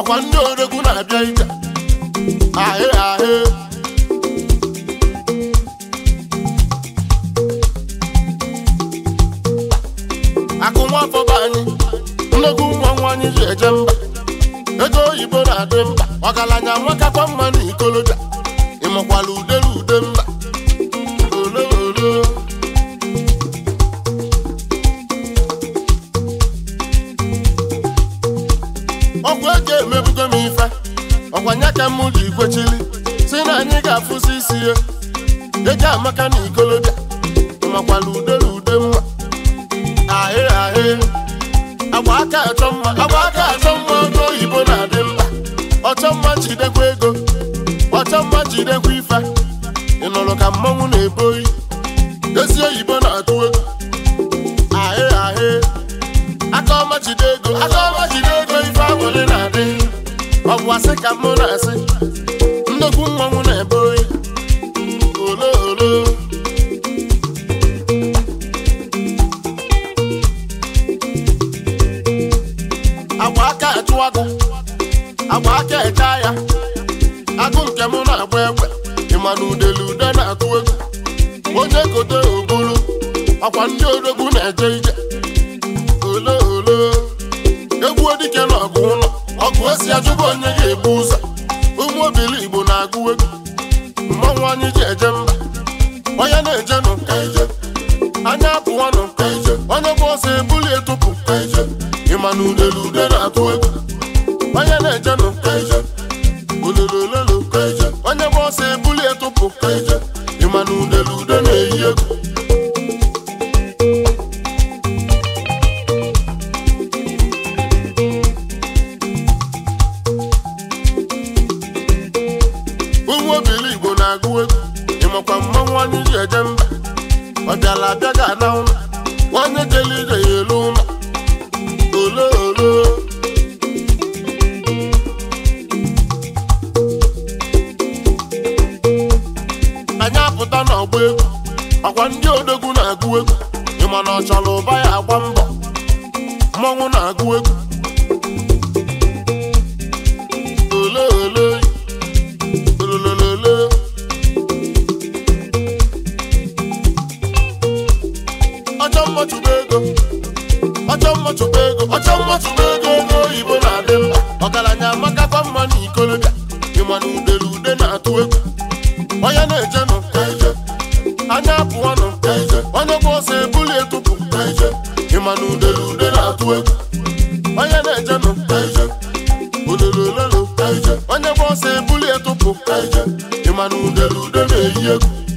ọkwa ndị odogwu na-abịa ije ahị ahị akụ nwafọ be anyị nnegwu nwa nwanyị ji eje mba ego oyibo na-adị mba ọgaranya nwakakwa mma na ikoloja ịmakwala udele ude mba ole ole ọgwụ ego emebugo m ife ọkwanye ka m ji kwechili si na anyị ga-afụsi isi ya ego amaka na ikoloja ịmakwala udele ude mma ahị ahị agba aka achọ mma ego oyibo na-adị mkpa ọchọ mma jidekwa ego ọchọ mma jidekwa ife ị nụrụ ka mmọnwụ na-ebo oyi ezi oyibo na-atụ ego ahị ahị aka ọma jide ego ife agbụrụ na-adị ọ bụ asị ka mụ na-asị nnukwu mmọnwụ na-ebo oyi ole ole agba aka achụ agụ agba aka eche ya agụ nke mụ na-agba egbe ịma na udele ude na-atụ egwu onye kote obulu ọkwa ndị odogwu na-eje ije ole ole egwu dike na ọgụ ụlọ ọgụ esi ajụba onye ga-ebu ụzọ ụmụ obili Igbo na-agụ egwu mmọnwụ anyị ji eje mba onye na-eje nụ ka ije anya apụọ nụ ka ije onye bụ ọsọ ebuli etụpụ ka ije ịma na udele ude na-atụ egwu onye na-eje nụ ka ije ololololo ka ije onye bụ ọsọ ebuli etụpụ ka ije ịma na udele ude na-eyi egwu ụmụ obili Igbo na-agụ egwu ịmakwa mmanwụ anyị ji eje mba ọ bịala abịa ga-ana ụlọ onye jele ije ya elu ụlọ ole ole anyị apụta n'ọgba egwu ọkwa ndị odogwu na-agụ egwu ịma na ọ chọrọ ụba ya agba mbọ mmọnwụ na-agụ egwu ole ole ololololo ọchọ mmachụba ego ego oyibo na-adị mba ọgaranya amakakwa mma na ikolobịa ịma na udele ude na-atụ egwu onye na-eje nụ ka ije anya apụọ nụ ka ije onye bụ ọsọ ebuli etụpụ ka ije ịma na udele ude na-atụ egwu onye na-eje nụ ka ije ololololo ka ije onye bụ ọsọ ebuli etụpụ ka ije ịma na udele ude na-eyi egwu